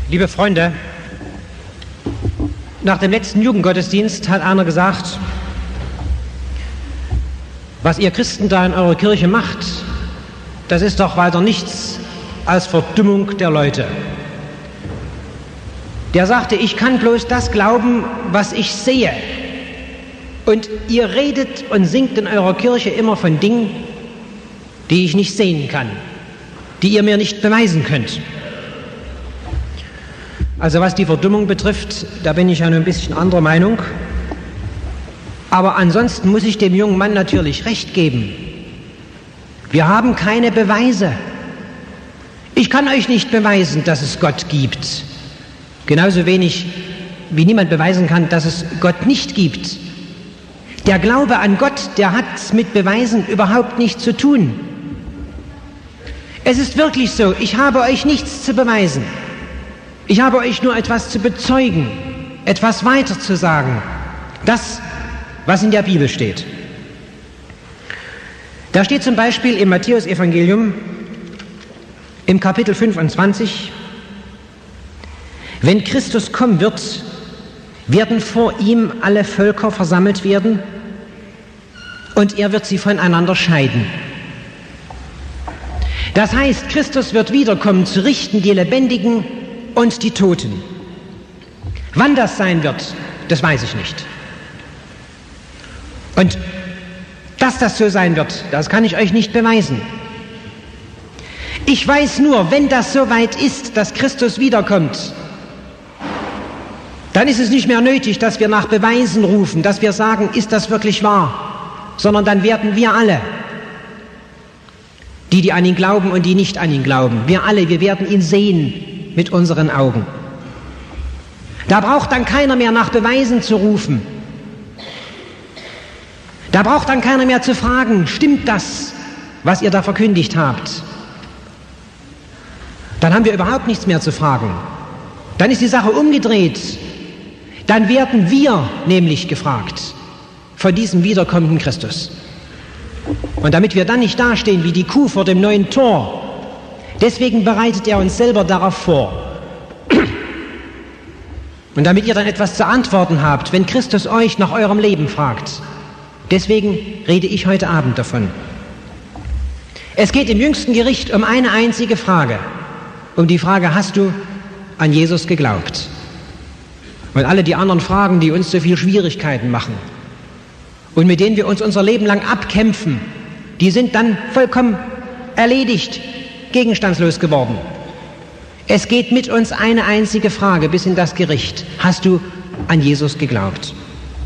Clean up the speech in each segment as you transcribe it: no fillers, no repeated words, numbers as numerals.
Liebe Freunde, nach dem letzten Jugendgottesdienst hat einer gesagt, was ihr Christen da in eurer Kirche macht, das ist doch weiter nichts als Verdummung der Leute. Der sagte, ich kann bloß das glauben, was ich sehe. Und ihr redet und singt in eurer Kirche immer von Dingen, die ich nicht sehen kann, die ihr mir nicht beweisen könnt. Also was die Verdummung betrifft, da bin ich ja nur ein bisschen anderer Meinung. Aber ansonsten muss ich dem jungen Mann natürlich recht geben. Wir haben keine Beweise. Ich kann euch nicht beweisen, dass es Gott gibt. Genauso wenig, wie niemand beweisen kann, dass es Gott nicht gibt. Der Glaube an Gott, der hat mit Beweisen überhaupt nichts zu tun. Es ist wirklich so, ich habe euch nichts zu beweisen. Ich habe euch nur etwas zu bezeugen, etwas weiter zu sagen. Das, was in der Bibel steht. Da steht zum Beispiel im Matthäus-Evangelium im Kapitel 25, wenn Christus kommen wird, werden vor ihm alle Völker versammelt werden und er wird sie voneinander scheiden. Das heißt, Christus wird wiederkommen, zu richten die Lebendigen und die Toten. Wann das sein wird, das weiß ich nicht. Und dass das so sein wird, das kann ich euch nicht beweisen. Ich weiß nur, wenn das so weit ist, dass Christus wiederkommt, dann ist es nicht mehr nötig, dass wir nach Beweisen rufen, dass wir sagen, ist das wirklich wahr, sondern dann werden wir alle, die an ihn glauben und die nicht an ihn glauben, wir alle, wir werden ihn sehen mit unseren Augen. Da braucht dann keiner mehr nach Beweisen zu rufen. Da braucht dann keiner mehr zu fragen, stimmt das, was ihr da verkündigt habt? Dann haben wir überhaupt nichts mehr zu fragen. Dann ist die Sache umgedreht. Dann werden wir nämlich gefragt von diesem wiederkommenden Christus. Und damit wir dann nicht dastehen wie die Kuh vor dem neuen Tor, deswegen bereitet er uns selber darauf vor. Und damit ihr dann etwas zu antworten habt, wenn Christus euch nach eurem Leben fragt. Deswegen rede ich heute Abend davon. Es geht im jüngsten Gericht um eine einzige Frage. Um die Frage, hast du an Jesus geglaubt? Und alle die anderen Fragen, die uns so viel Schwierigkeiten machen und mit denen wir uns unser Leben lang abkämpfen, die sind dann vollkommen erledigt, gegenstandslos geworden. Es geht mit uns eine einzige Frage bis in das Gericht. Hast du an Jesus geglaubt?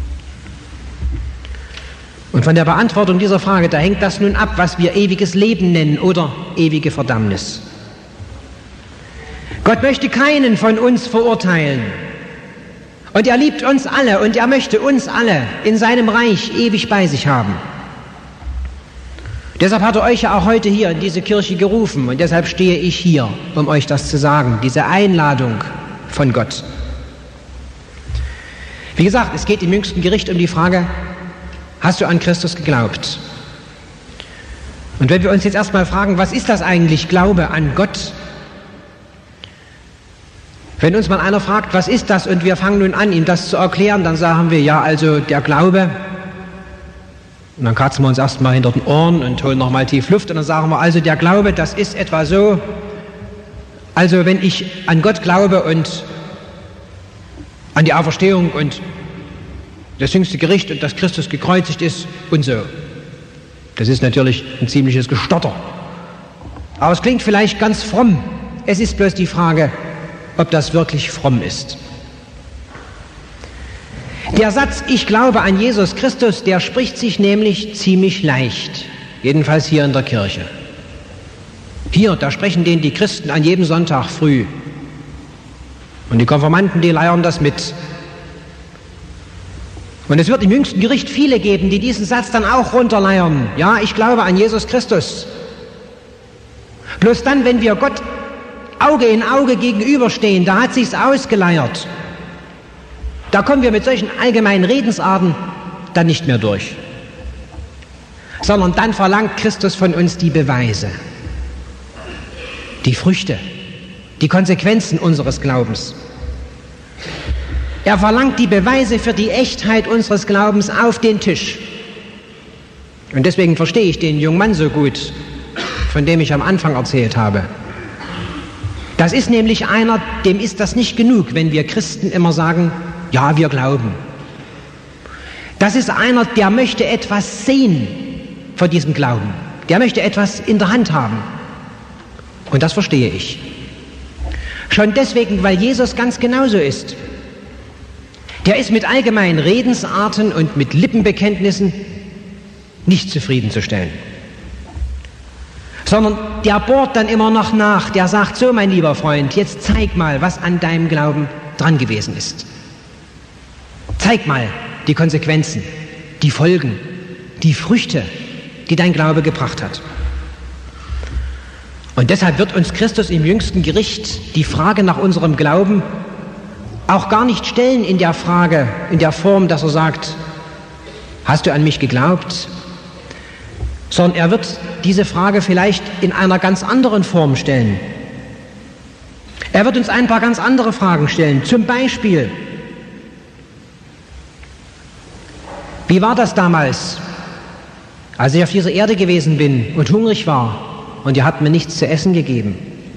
Und von der Beantwortung dieser Frage, da hängt das nun ab, was wir ewiges Leben nennen oder ewige Verdammnis. Gott möchte keinen von uns verurteilen. Und er liebt uns alle und er möchte uns alle in seinem Reich ewig bei sich haben. Deshalb hat er euch ja auch heute hier in diese Kirche gerufen und deshalb stehe ich hier, um euch das zu sagen, diese Einladung von Gott. Wie gesagt, es geht im jüngsten Gericht um die Frage, hast du an Christus geglaubt? Und wenn wir uns jetzt erstmal fragen, was ist das eigentlich, Glaube an Gott? Wenn uns mal einer fragt, was ist das, und wir fangen nun an, ihm das zu erklären, dann sagen wir, ja, also der Glaube. Und dann kratzen wir uns erstmal hinter den Ohren und holen nochmal tief Luft und dann sagen wir, also der Glaube, das ist etwa so, also wenn ich an Gott glaube und an die Auferstehung und das jüngste Gericht und dass Christus gekreuzigt ist und so. Das ist natürlich ein ziemliches Gestotter. Aber es klingt vielleicht ganz fromm. Es ist bloß die Frage, ob das wirklich fromm ist. Der Satz, ich glaube an Jesus Christus, der spricht sich nämlich ziemlich leicht. Jedenfalls hier in der Kirche. Hier, da sprechen den die Christen an jedem Sonntag früh. Und die Konfirmanden, die leiern das mit. Und es wird im jüngsten Gericht viele geben, die diesen Satz dann auch runterleiern. Ja, ich glaube an Jesus Christus. Bloß dann, wenn wir Gott Auge in Auge gegenüberstehen, da hat sich's ausgeleiert. Da kommen wir mit solchen allgemeinen Redensarten dann nicht mehr durch. Sondern dann verlangt Christus von uns die Beweise, die Früchte, die Konsequenzen unseres Glaubens. Er verlangt die Beweise für die Echtheit unseres Glaubens auf den Tisch. Und deswegen verstehe ich den jungen Mann so gut, von dem ich am Anfang erzählt habe. Das ist nämlich einer, dem ist das nicht genug, wenn wir Christen immer sagen, ja, wir glauben. Das ist einer, der möchte etwas sehen von diesem Glauben. Der möchte etwas in der Hand haben. Und das verstehe ich. Schon deswegen, weil Jesus ganz genauso ist. Der ist mit allgemeinen Redensarten und mit Lippenbekenntnissen nicht zufriedenzustellen. Sondern der bohrt dann immer noch nach, der sagt, so mein lieber Freund, jetzt zeig mal, was an deinem Glauben dran gewesen ist. Zeig mal die Konsequenzen, die Folgen, die Früchte, die dein Glaube gebracht hat. Und deshalb wird uns Christus im jüngsten Gericht die Frage nach unserem Glauben auch gar nicht stellen in der Frage, in der Form, dass er sagt, hast du an mich geglaubt? Sondern er wird diese Frage vielleicht in einer ganz anderen Form stellen. Er wird uns ein paar ganz andere Fragen stellen. Zum Beispiel, wie war das damals, als ich auf dieser Erde gewesen bin und hungrig war und ihr habt mir nichts zu essen gegeben?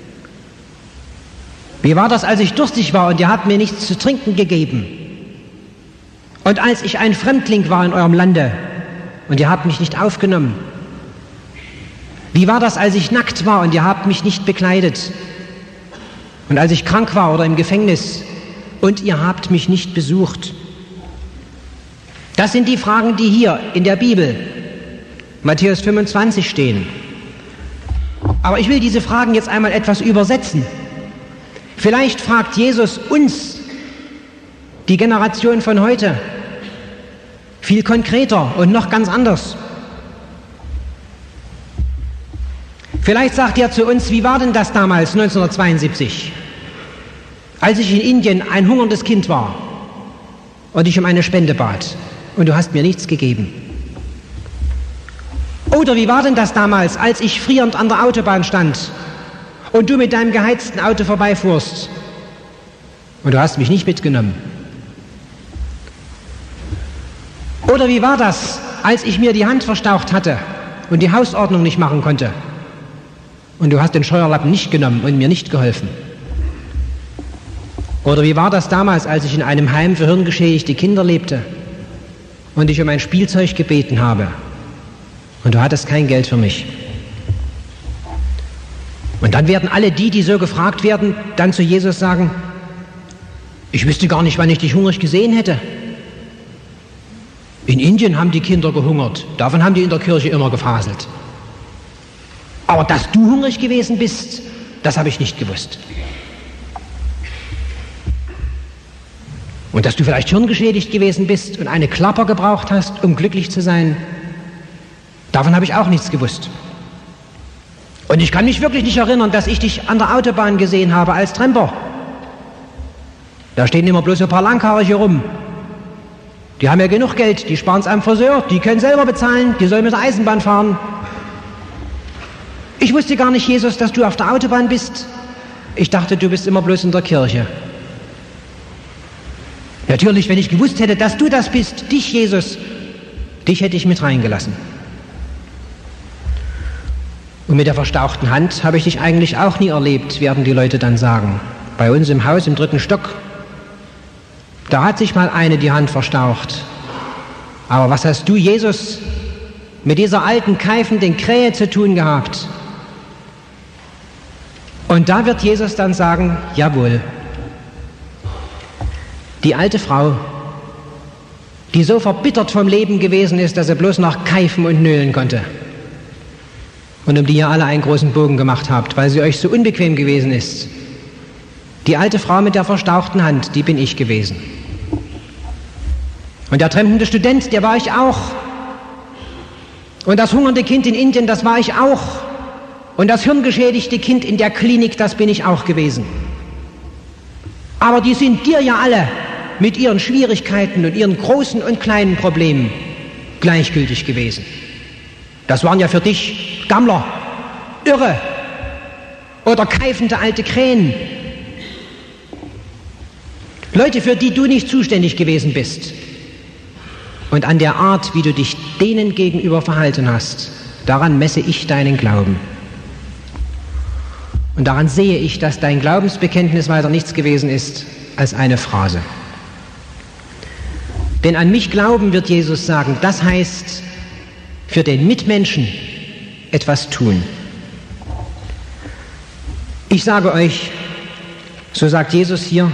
Wie war das, als ich durstig war und ihr habt mir nichts zu trinken gegeben? Und als ich ein Fremdling war in eurem Lande und ihr habt mich nicht aufgenommen? Wie war das, als ich nackt war und ihr habt mich nicht bekleidet? Und als ich krank war oder im Gefängnis und ihr habt mich nicht besucht? Das sind die Fragen, die hier in der Bibel, Matthäus 25, stehen. Aber ich will diese Fragen jetzt einmal etwas übersetzen. Vielleicht fragt Jesus uns, die Generation von heute, viel konkreter und noch ganz anders. Vielleicht sagt er zu uns, wie war denn das damals 1972, als ich in Indien ein hungerndes Kind war und ich um eine Spende bat und du hast mir nichts gegeben? Oder wie war denn das damals, als ich frierend an der Autobahn stand und du mit deinem geheizten Auto vorbeifuhrst und du hast mich nicht mitgenommen? Oder wie war das, als ich mir die Hand verstaucht hatte und die Hausordnung nicht machen konnte und du hast den Scheuerlappen nicht genommen und mir nicht geholfen? Oder wie war das damals, als ich in einem Heim für hirngeschädigte Kinder lebte und ich um ein Spielzeug gebeten habe und du hattest kein Geld für mich? Und dann werden alle die so gefragt werden, dann zu Jesus sagen, ich wüsste gar nicht, wann ich dich hungrig gesehen hätte. In Indien haben die Kinder gehungert, davon haben die in der Kirche immer gefaselt. Aber dass du hungrig gewesen bist, das habe ich nicht gewusst. Und dass du vielleicht hirngeschädigt gewesen bist und eine Klapper gebraucht hast, um glücklich zu sein, davon habe ich auch nichts gewusst. Und ich kann mich wirklich nicht erinnern, dass ich dich an der Autobahn gesehen habe als Tramper. Da stehen immer bloß so ein paar Langhaarige hier rum. Die haben ja genug Geld, die sparen es am Friseur, die können selber bezahlen, die sollen mit der Eisenbahn fahren. Ich wusste gar nicht, Jesus, dass du auf der Autobahn bist. Ich dachte, du bist immer bloß in der Kirche. Natürlich, wenn ich gewusst hätte, dass du das bist, dich, Jesus, dich hätte ich mit reingelassen. Und mit der verstauchten Hand habe ich dich eigentlich auch nie erlebt, werden die Leute dann sagen. Bei uns im Haus im 3. Stock, da hat sich mal eine die Hand verstaucht. Aber was hast du, Jesus, mit dieser alten, keifenden Krähe zu tun gehabt? Und da wird Jesus dann sagen, jawohl, die alte Frau, die so verbittert vom Leben gewesen ist, dass sie bloß noch keifen und nölen konnte. Und um die ihr alle einen großen Bogen gemacht habt, weil sie euch so unbequem gewesen ist. Die alte Frau mit der verstauchten Hand, die bin ich gewesen. Und der trempende Student, der war ich auch. Und das hungernde Kind in Indien, das war ich auch. Und das hirngeschädigte Kind in der Klinik, das bin ich auch gewesen. Aber die sind dir ja alle mit ihren Schwierigkeiten und ihren großen und kleinen Problemen gleichgültig gewesen. Das waren ja für dich Gammler, Irre oder keifende alte Krähen, Leute, für die du nicht zuständig gewesen bist. Und an der Art, wie du dich denen gegenüber verhalten hast, daran messe ich deinen Glauben. Und daran sehe ich, dass dein Glaubensbekenntnis weiter nichts gewesen ist als eine Phrase. Denn an mich glauben, wird Jesus sagen, das heißt, für den Mitmenschen etwas tun. Ich sage euch, so sagt Jesus hier,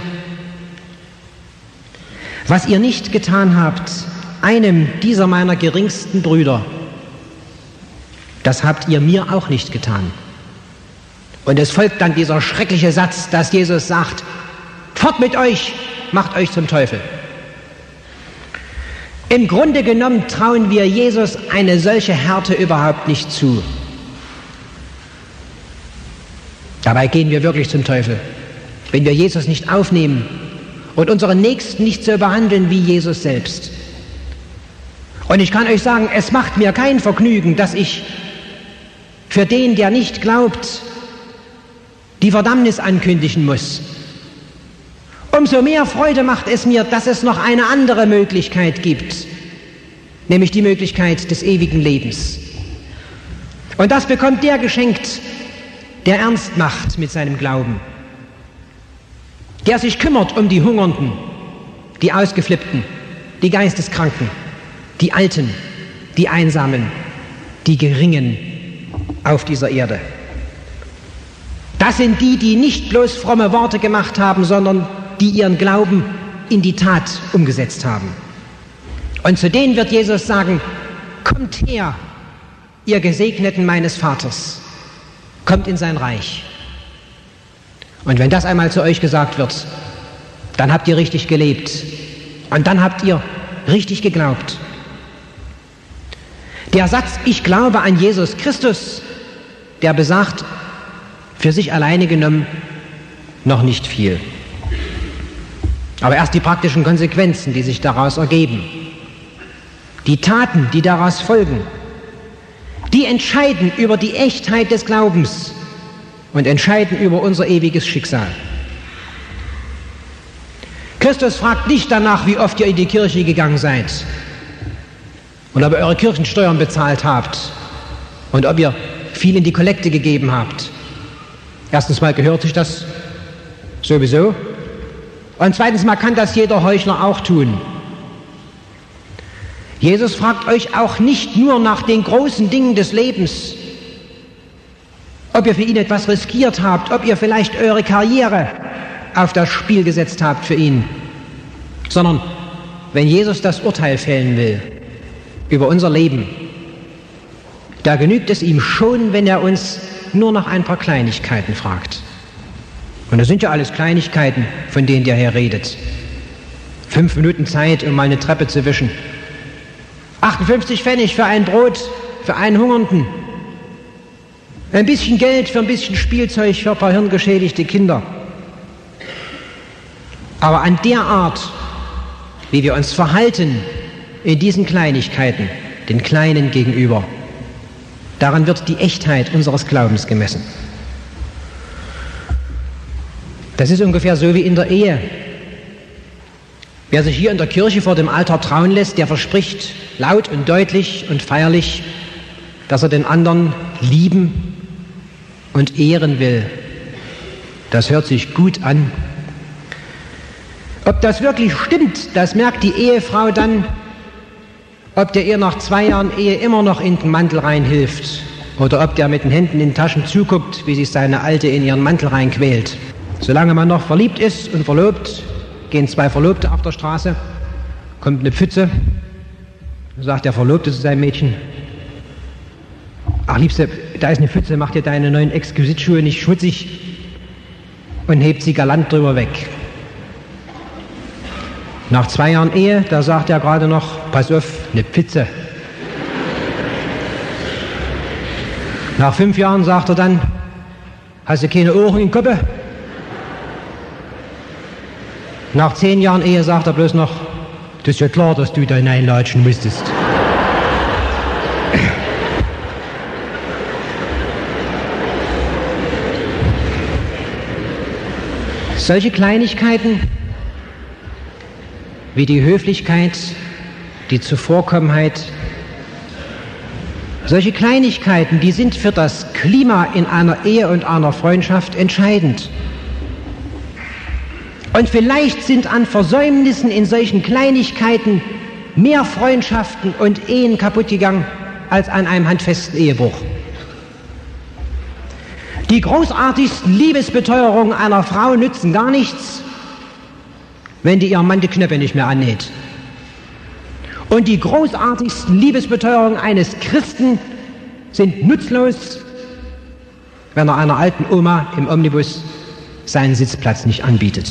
was ihr nicht getan habt, einem dieser meiner geringsten Brüder, das habt ihr mir auch nicht getan. Und es folgt dann dieser schreckliche Satz, dass Jesus sagt, fort mit euch, macht euch zum Teufel. Im Grunde genommen trauen wir Jesus eine solche Härte überhaupt nicht zu. Dabei gehen wir wirklich zum Teufel, wenn wir Jesus nicht aufnehmen und unseren Nächsten nicht so behandeln wie Jesus selbst. Und ich kann euch sagen, es macht mir kein Vergnügen, dass ich für den, der nicht glaubt, die Verdammnis ankündigen muss. Umso mehr Freude macht es mir, dass es noch eine andere Möglichkeit gibt, nämlich die Möglichkeit des ewigen Lebens. Und das bekommt der geschenkt, der ernst macht mit seinem Glauben, der sich kümmert um die Hungernden, die Ausgeflippten, die Geisteskranken, die Alten, die Einsamen, die Geringen auf dieser Erde. Das sind die, die nicht bloß fromme Worte gemacht haben, sondern die ihren Glauben in die Tat umgesetzt haben. Und zu denen wird Jesus sagen, kommt her, ihr Gesegneten meines Vaters, kommt in sein Reich. Und wenn das einmal zu euch gesagt wird, dann habt ihr richtig gelebt und dann habt ihr richtig geglaubt. Der Satz, ich glaube an Jesus Christus, der besagt für sich alleine genommen noch nicht viel. Aber erst die praktischen Konsequenzen, die sich daraus ergeben, die Taten, die daraus folgen, die entscheiden über die Echtheit des Glaubens und entscheiden über unser ewiges Schicksal. Christus fragt nicht danach, wie oft ihr in die Kirche gegangen seid und ob ihr eure Kirchensteuern bezahlt habt und ob ihr viel in die Kollekte gegeben habt. Erstens mal gehört sich das sowieso und zweitens mal kann das jeder Heuchler auch tun. Jesus fragt euch auch nicht nur nach den großen Dingen des Lebens, ob ihr für ihn etwas riskiert habt, ob ihr vielleicht eure Karriere auf das Spiel gesetzt habt für ihn, sondern wenn Jesus das Urteil fällen will über unser Leben, da genügt es ihm schon, wenn er uns nur nach ein paar Kleinigkeiten fragt. Und das sind ja alles Kleinigkeiten, von denen der Herr redet. 5 Minuten Zeit, um mal eine Treppe zu wischen. 58 Pfennig für ein Brot, für einen Hungernden. Ein bisschen Geld für ein bisschen Spielzeug für ein paar hirngeschädigte Kinder. Aber an der Art, wie wir uns verhalten in diesen Kleinigkeiten, den Kleinen gegenüber, daran wird die Echtheit unseres Glaubens gemessen. Das ist ungefähr so wie in der Ehe. Wer sich hier in der Kirche vor dem Altar trauen lässt, der verspricht laut und deutlich und feierlich, dass er den anderen lieben und ehren will. Das hört sich gut an. Ob das wirklich stimmt, das merkt die Ehefrau dann, ob der ihr nach 2 Jahren Ehe immer noch in den Mantel reinhilft oder ob der mit den Händen in den Taschen zuguckt, wie sich seine Alte in ihren Mantel reinquält. Solange man noch verliebt ist und verlobt, gehen 2 Verlobte auf der Straße, kommt eine Pfütze, sagt der Verlobte zu seinem Mädchen, ach Liebste, da ist eine Pfütze, mach dir deine neuen Exquisitschuhe nicht schmutzig und hebt sie galant drüber weg. Nach 2 Jahren Ehe, da sagt er gerade noch, pass auf, eine Pfütze. Nach 5 Jahren sagt er dann, hast du keine Ohren im Kopf? Nach 10 Jahren Ehe sagt er bloß noch, das ist ja klar, dass du da hineinlatschen müsstest. Solche Kleinigkeiten, wie die Höflichkeit, die Zuvorkommenheit. Solche Kleinigkeiten, die sind für das Klima in einer Ehe und einer Freundschaft entscheidend. Und vielleicht sind an Versäumnissen in solchen Kleinigkeiten mehr Freundschaften und Ehen kaputt gegangen als an einem handfesten Ehebruch. Die großartigsten Liebesbeteuerungen einer Frau nützen gar nichts, wenn die ihrem Mann die Knöpfe nicht mehr annäht. Und die großartigsten Liebesbeteuerungen eines Christen sind nutzlos, wenn er einer alten Oma im Omnibus seinen Sitzplatz nicht anbietet.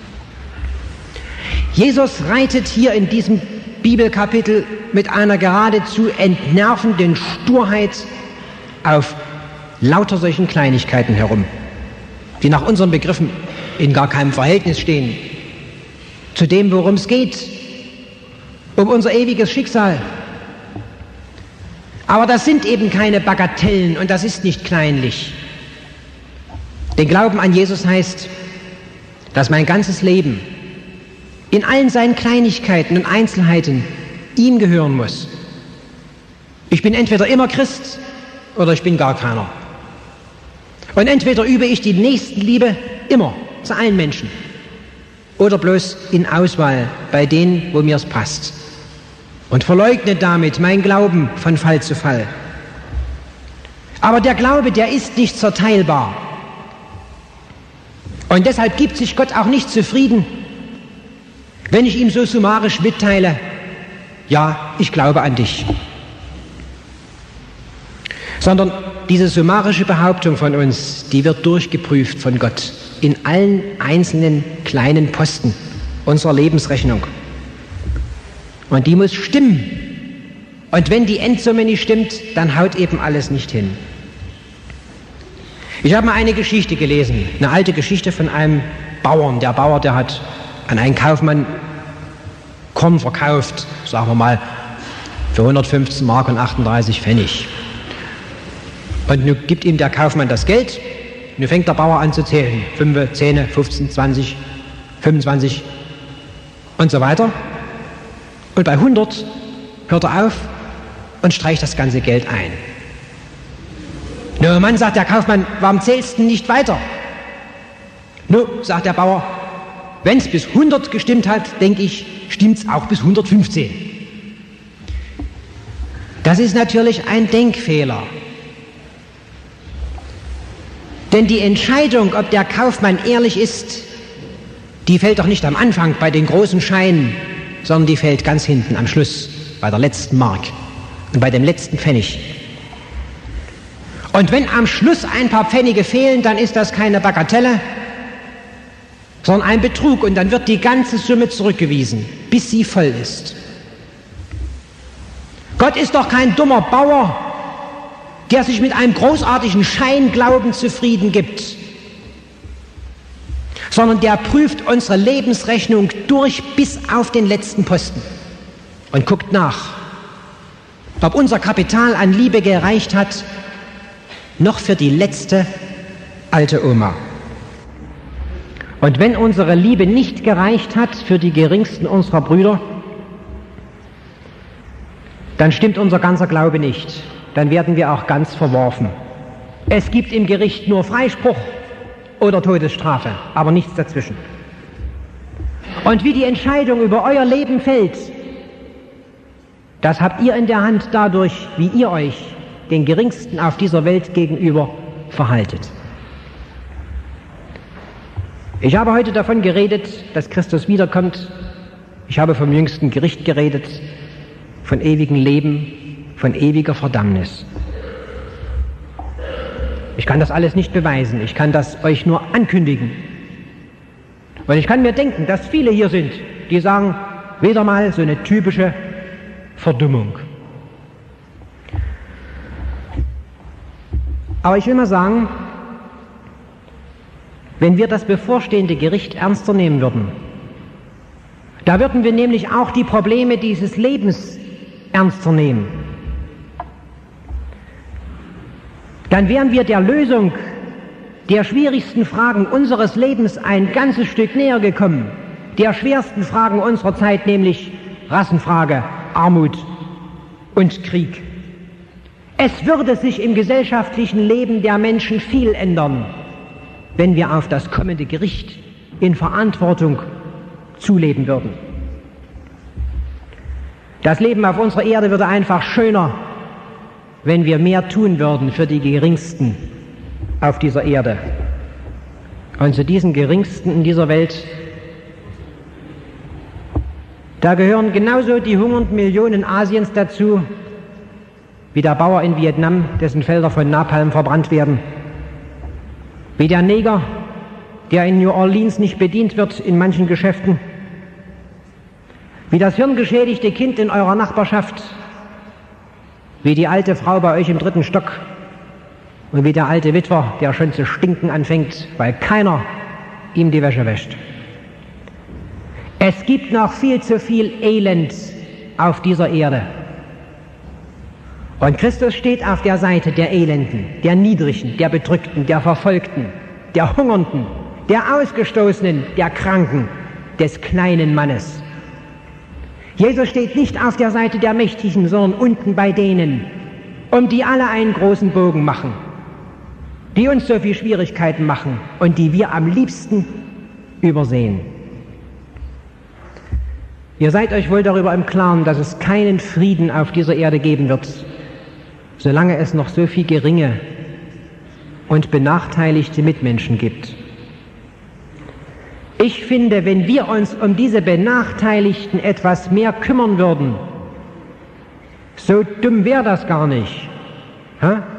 Jesus reitet hier in diesem Bibelkapitel mit einer geradezu entnervenden Sturheit auf lauter solchen Kleinigkeiten herum, die nach unseren Begriffen in gar keinem Verhältnis stehen zu dem, worum es geht, um unser ewiges Schicksal. Aber das sind eben keine Bagatellen und das ist nicht kleinlich. Den Glauben an Jesus heißt, dass mein ganzes Leben in allen seinen Kleinigkeiten und Einzelheiten ihm gehören muss. Ich bin entweder immer Christ oder ich bin gar keiner. Und entweder übe ich die Nächstenliebe immer zu allen Menschen oder bloß in Auswahl bei denen, wo mir es passt. Und verleugne damit mein Glauben von Fall zu Fall. Aber der Glaube, der ist nicht zerteilbar. Und deshalb gibt sich Gott auch nicht zufrieden, wenn ich ihm so summarisch mitteile, ja, ich glaube an dich. Sondern diese summarische Behauptung von uns, die wird durchgeprüft von Gott in allen einzelnen kleinen Posten unserer Lebensrechnung. Und die muss stimmen. Und wenn die Endsumme nicht stimmt, dann haut eben alles nicht hin. Ich habe mal eine Geschichte gelesen, eine alte Geschichte von einem Bauern. Der Bauer, der hat an einen Kaufmann Korn verkauft, sagen wir mal, für 115 Mark und 38 Pfennig. Und nun gibt ihm der Kaufmann das Geld, nun fängt der Bauer an zu zählen. 5, 10, 15, 20, 25 und so weiter. Und bei 100 hört er auf und streicht das ganze Geld ein. Nun, Mann, sagt der Kaufmann, warum zählst du nicht weiter? Nun, sagt der Bauer, wenn es bis 100 gestimmt hat, denke ich, stimmt es auch bis 115. Das ist natürlich ein Denkfehler. Denn die Entscheidung, ob der Kaufmann ehrlich ist, die fällt doch nicht am Anfang bei den großen Scheinen, sondern die fällt ganz hinten am Schluss, bei der letzten Mark und bei dem letzten Pfennig. Und wenn am Schluss ein paar Pfennige fehlen, dann ist das keine Bagatelle, sondern ein Betrug und dann wird die ganze Summe zurückgewiesen, bis sie voll ist. Gott ist doch kein dummer Bauer, der sich mit einem großartigen Scheinglauben zufrieden gibt, sondern der prüft unsere Lebensrechnung durch bis auf den letzten Posten und guckt nach, ob unser Kapital an Liebe gereicht hat, noch für die letzte alte Oma. Und wenn unsere Liebe nicht gereicht hat für die geringsten unserer Brüder, dann stimmt unser ganzer Glaube nicht. Dann werden wir auch ganz verworfen. Es gibt im Gericht nur Freispruch oder Todesstrafe, aber nichts dazwischen. Und wie die Entscheidung über euer Leben fällt, das habt ihr in der Hand dadurch, wie ihr euch den Geringsten auf dieser Welt gegenüber verhaltet. Ich habe heute davon geredet, dass Christus wiederkommt. Ich habe vom jüngsten Gericht geredet, von ewigem Leben, von ewiger Verdammnis. Ich kann das alles nicht beweisen, ich kann das euch nur ankündigen. Und ich kann mir denken, dass viele hier sind, die sagen, wieder mal so eine typische Verdummung. Aber ich will mal sagen, wenn wir das bevorstehende Gericht ernster nehmen würden, da würden wir nämlich auch die Probleme dieses Lebens ernster nehmen. Dann wären wir der Lösung der schwierigsten Fragen unseres Lebens ein ganzes Stück näher gekommen. der schwersten Fragen unserer Zeit, nämlich Rassenfrage, Armut und Krieg. Es würde sich im gesellschaftlichen Leben der Menschen viel ändern, wenn wir auf das kommende Gericht in Verantwortung zuleben würden. Das Leben auf unserer Erde würde einfach schöner, wenn wir mehr tun würden für die Geringsten auf dieser Erde. Und zu diesen Geringsten in dieser Welt, da gehören genauso die hungernden Millionen Asiens dazu, wie der Bauer in Vietnam, dessen Felder von Napalm verbrannt werden, wie der Neger, der in New Orleans nicht bedient wird in manchen Geschäften, wie das hirngeschädigte Kind in eurer Nachbarschaft, wie die alte Frau bei euch im 3. Stock und wie der alte Witwer, der schon zu stinken anfängt, weil keiner ihm die Wäsche wäscht. Es gibt noch viel zu viel Elend auf dieser Erde. Und Christus steht auf der Seite der Elenden, der Niedrigen, der Bedrückten, der Verfolgten, der Hungernden, der Ausgestoßenen, der Kranken, des kleinen Mannes. Jesus steht nicht auf der Seite der Mächtigen, sondern unten bei denen, um die alle einen großen Bogen machen, die uns so viel Schwierigkeiten machen und die wir am liebsten übersehen. Ihr seid euch wohl darüber im Klaren, dass es keinen Frieden auf dieser Erde geben wird, solange es noch so viel geringe und benachteiligte Mitmenschen gibt. Ich finde, wenn wir uns um diese Benachteiligten etwas mehr kümmern würden, so dumm wäre das gar nicht. Ha?